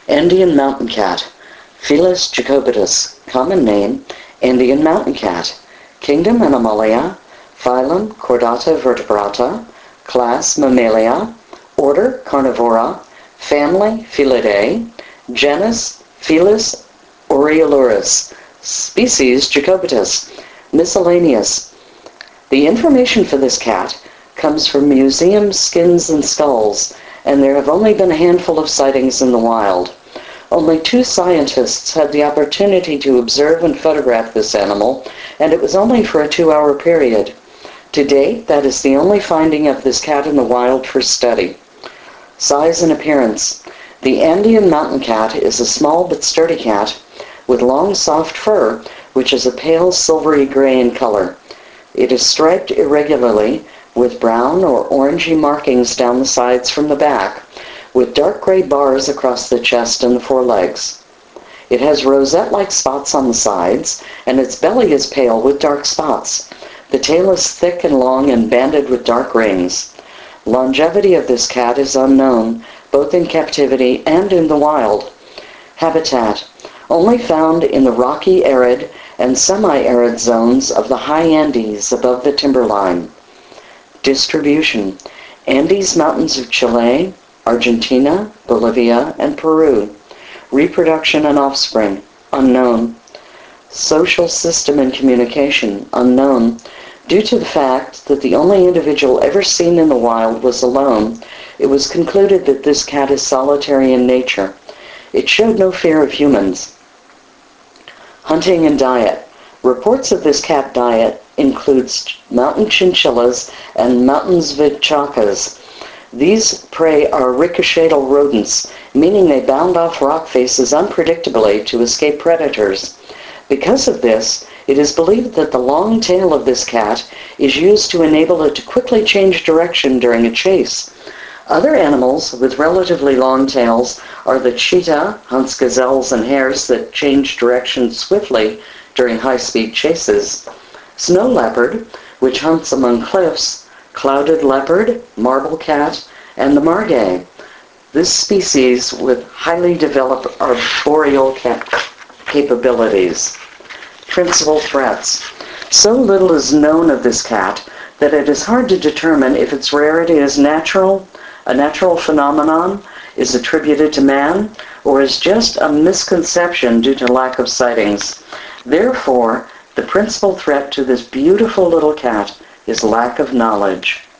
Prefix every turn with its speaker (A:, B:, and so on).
A: Andean mountain cat, Felis jacobatus, common name, Andean mountain cat, kingdom Animalia, phylum Chordata vertebrata, class Mammalia, order Carnivora, family Felidae, genus Felis oriolurus, species Jacobatus, miscellaneous. The information for this cat comes from museum skins and skulls, and there have only been a handful of sightings in the wild. Only 2 scientists had the opportunity to observe and photograph this animal, and it was only for a 2-hour period. To date, that is the only finding of this cat in the wild for study. Size and appearance. The Andean mountain cat is a small but sturdy cat with long soft fur, which is a pale silvery gray in color. It is striped irregularly with brown or orangey markings down the sides from the back, with dark gray bars across the chest and the forelegs. It has rosette-like spots on the sides, and its belly is pale with dark spots. The tail is thick and long and banded with dark rings. Longevity of this cat is unknown, both in captivity and in the wild. Habitat: only found in the rocky arid and semi-arid zones of the high Andes above the timberline. Distribution: Andes Mountains of Chile, Argentina, Bolivia, and Peru. Reproduction and offspring: unknown. Social system and communication: unknown. Due to the fact that the only individual ever seen in the wild was alone, it was concluded that this cat is solitary in nature. It showed no fear of humans. Hunting and diet. Reports of this cat diet includes mountain chinchillas and mountain vichacas. These prey are ricochetal rodents, meaning they bound off rock faces unpredictably to escape predators. Because of this, it is believed that the long tail of this cat is used to enable it to quickly change direction during a chase. Other animals with relatively long tails are the cheetah, hunts gazelles and hares that change direction swiftly during high-speed chases, snow leopard, which hunts among cliffs, clouded leopard, marble cat, and the margay. This species with highly developed arboreal capabilities. Principal threats. So little is known of this cat that it is hard to determine if its rarity is natural, a natural phenomenon, is attributed to man, or is just a misconception due to lack of sightings. Therefore, the principal threat to this beautiful little cat is lack of knowledge.